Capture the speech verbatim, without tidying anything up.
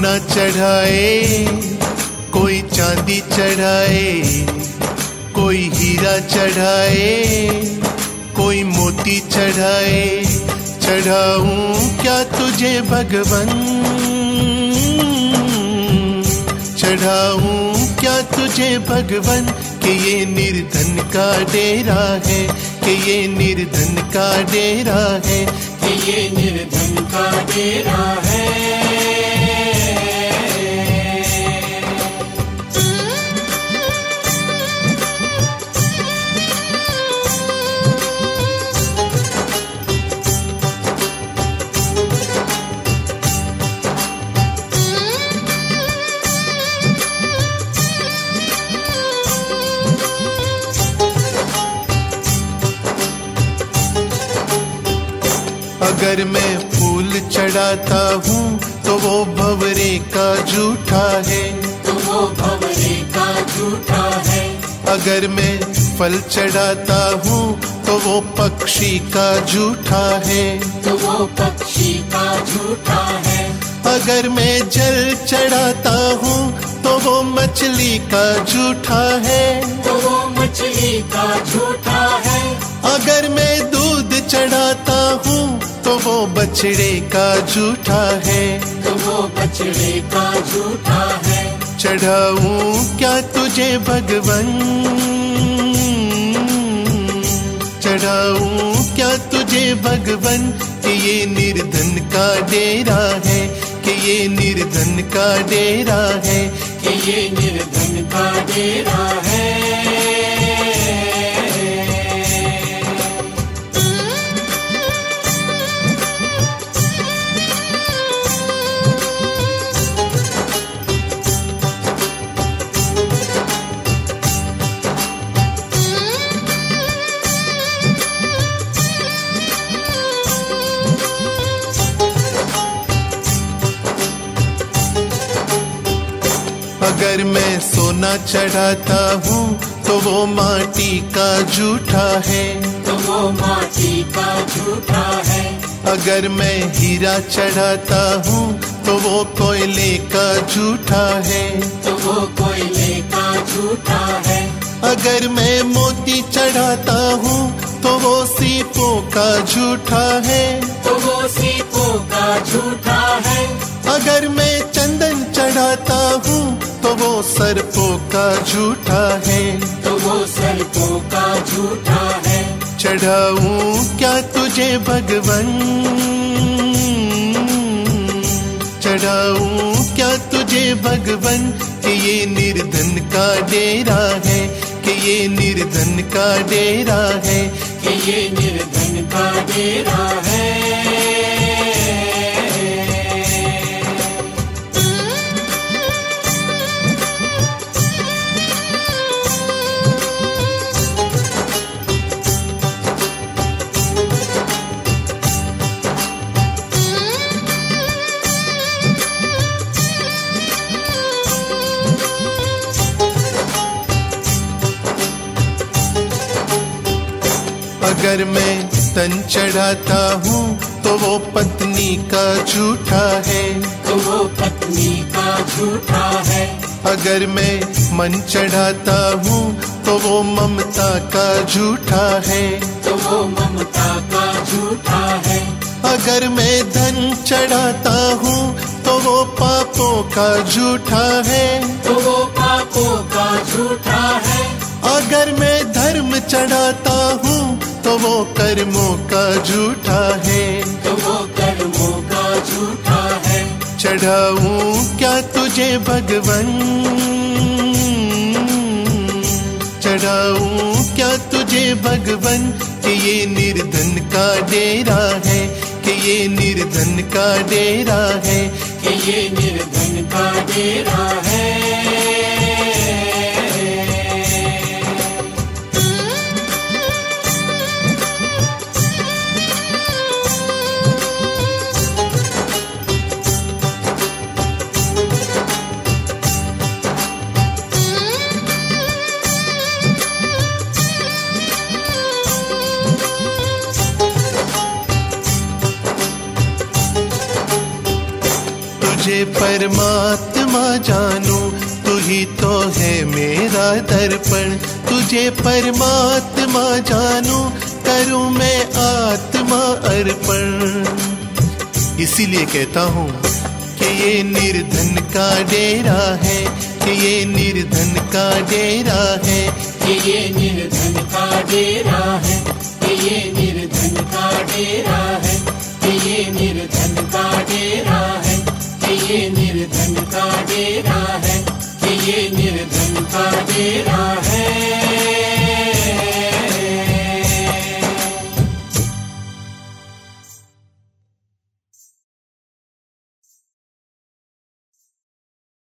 सोना चढ़ाए, कोई चांदी चढ़ाए, कोई हीरा चढ़ाए, कोई मोती चढ़ाए। चढ़ाऊं क्या तुझे भगवन, चढ़ाऊं क्या तुझे भगवन, कि ये निर्धन का डेरा है, कि ये निर्धन का डेरा है, कि ये निर्धन का डेरा है। अगर मैं फूल चढ़ाता हूँ तो वो भंवरे का झूठा है, तो वो भंवरे का झूठा है। अगर मैं फल चढ़ाता हूँ तो वो पक्षी का झूठा है, तो वो पक्षी का झूठा है। अगर मैं जल चढ़ाता हूँ तो वो मछली का झूठा है, तो वो मछली का झूठा है। अगर मैं दूध चढ़ाता हूँ तो वो बछड़े का झूठा है, तो वो बछड़े का झूठा है। चढ़ाऊं क्या तुझे भगवन, चढ़ाऊं क्या तुझे भगवन, कि ये निर्धन का डेरा है, कि ये निर्धन का डेरा है, कि ये निर्धन का डेरा है। अगर मैं सोना चढ़ाता हूँ तो वो माटी का झूठा है, तो वो माटी का झूठा है। अगर मैं हीरा चढ़ाता हूँ तो वो कोयले का झूठा है, तो वो कोयले का झूठा है। अगर मैं मोती चढ़ाता हूँ तो वो सीपों का झूठा है, तो वो सीपों का झूठा है। अगर मैं चंदन चढ़ाता हूँ तो वो सर्पों का झूठा है, तो वो सर्पों का झूठा है। चढ़ाऊं क्या तुझे भगवन, चढ़ाऊं क्या तुझे भगवन, कि ये निर्धन का डेरा है, कि ये निर्धन का डेरा है, कि ये निर्धन का डेरा है। अगर मैं तन चढ़ाता हूँ तो वो पत्नी का झूठा है, तो वो पत्नी का झूठा है। अगर मैं मन चढ़ाता हूँ तो वो ममता का झूठा है, तो वो ममता का झूठा है। अगर मैं धन चढ़ाता हूँ तो वो पापों का झूठा है, तो वो पापों का झूठा है। अगर मैं धर्म चढ़ाता हूँ तो वो कर्मों का झूठा है, तो वो कर्मों का झूठा है। चढ़ाऊं क्या तुझे भगवन, चढ़ाऊं क्या तुझे भगवन, कि ये निर्धन का डेरा है, कि ये निर्धन का डेरा है, कि ये निर्धन का डेरा है। तुझे परमात्मा जानूं, तू ही तो है मेरा दर्पण। तुझे परमात्मा जानूं, करूं मैं आत्मा अर्पण। इसीलिए कहता हूँ कि ये निर्धन का डेरा है, कि ये निर्धन का डेरा है, कि ये निर्धन का डेरा है, कि ये निर्धन का डेरा है, कि ये निर्धन का डेरा है, कि ये निर्धन का डेरा है, कि ये निर्धन का डेरा